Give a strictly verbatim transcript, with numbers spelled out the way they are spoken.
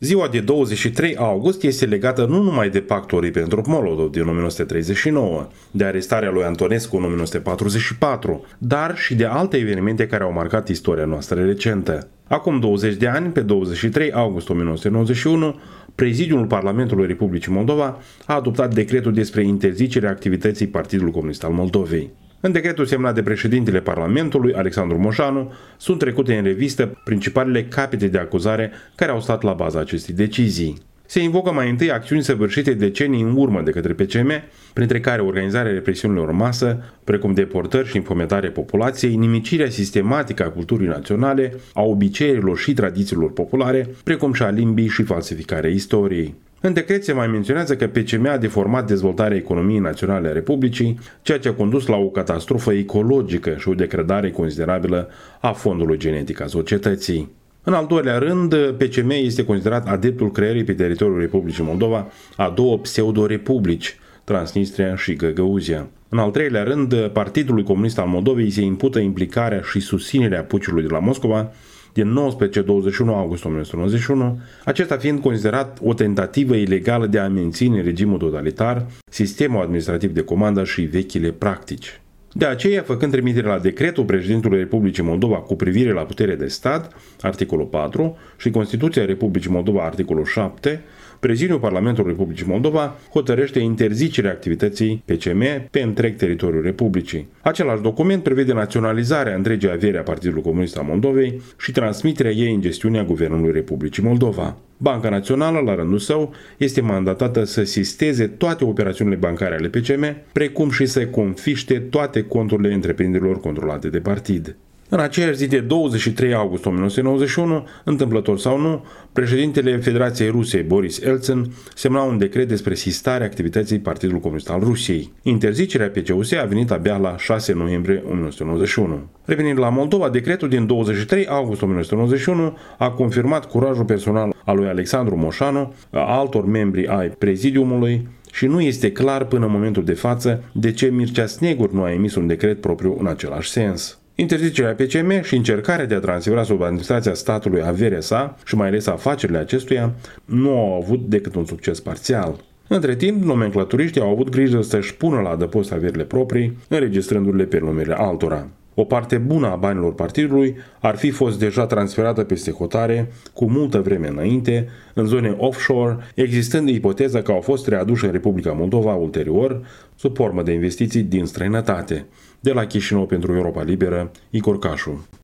Ziua de douăzeci și trei august este legată nu numai de pactul Ribbentrop-Molotov din o mie nouă sute treizeci și nouă, de arestarea lui Antonescu în o mie nouă sute patruzeci și patru, dar și de alte evenimente care au marcat istoria noastră recentă. Acum douăzeci de ani, pe douăzeci și trei august o mie nouă sute nouăzeci și unu, Prezidiul Parlamentului Republicii Moldova a adoptat decretul despre interzicerea activității Partidului Comunist al Moldovei. În decretul semnat de președintele Parlamentului, Alexandru Moșanu, sunt trecute în revistă principalele capete de acuzare care au stat la baza acestei decizii. Se invocă mai întâi acțiuni săvârșite decenii în urmă de către P C M, printre care organizarea represiunilor în masă, precum deportări și infometarea populației, nimicirea sistematică a culturii naționale, a obiceiurilor și tradițiilor populare, precum și a limbii și falsificarea istoriei. În decret se mai menționează că P C M a deformat dezvoltarea economiei naționale a Republicii, ceea ce a condus la o catastrofă ecologică și o degradare considerabilă a fondului genetic a societății. În al doilea rând, P C M este considerat adeptul creării pe teritoriul Republicii Moldova a două pseudo-republici, Transnistria și Găgăuzia. În al treilea rând, Partidului Comunist al Moldovei se impută implicarea și susținerea puciului de la Moscova din nouăsprezece douăzeci și unu august o mie nouă sute nouăzeci și unu, acesta fiind considerat o tentativă ilegală de a menține regimul totalitar, sistemul administrativ de comandă și vechile practici. De aceea, făcând trimitere la decretul președintelui Republicii Moldova cu privire la puterea de stat, articolul patru, și Constituția Republicii Moldova, articolul șapte, Prezidiul Parlamentului Republicii Moldova hotărăște interzicerea activității P C M pe întreg teritoriul Republicii. Același document prevede naționalizarea întregii avere a Partidului Comunist al Moldovei și transmiterea ei în gestiunea Guvernului Republicii Moldova. Banca Națională, la rândul său, este mandatată să sisteze toate operațiunile bancare ale P C M, precum și să confiște toate conturile întreprinderilor controlate de partid. În aceeași zi de douăzeci și trei august o mie nouă sute nouăzeci și unu, întâmplător sau nu, președintele Federației Ruse, Boris Elțin, semna un decret despre sistarea activității Partidului Comunist al Rusiei. Interzicerea P C U S a venit abia la șase noiembrie o mie nouă sute nouăzeci și unu. Revenind la Moldova, decretul din douăzeci și trei august o mie nouă sute nouăzeci și unu a confirmat curajul personal al lui Alexandru Moșanu, a altor membri ai prezidiumului, și nu este clar până în momentul de față de ce Mircea Snegur nu a emis un decret propriu în același sens. Interzicerea P C M și încercarea de a transfera sub administrația statului averea sa și mai ales afacerile acestuia nu au avut decât un succes parțial. Între timp, nomenclaturiștii au avut grijă să-și pună la adăpost averile proprii, înregistrându-le pe numele altora. O parte bună a banilor partidului ar fi fost deja transferată peste hotare cu multă vreme înainte, în zone offshore, existând ipoteza că au fost readuși în Republica Moldova ulterior, sub formă de investiții din străinătate. De la Chișinău pentru Europa Liberă, Igor Cașu.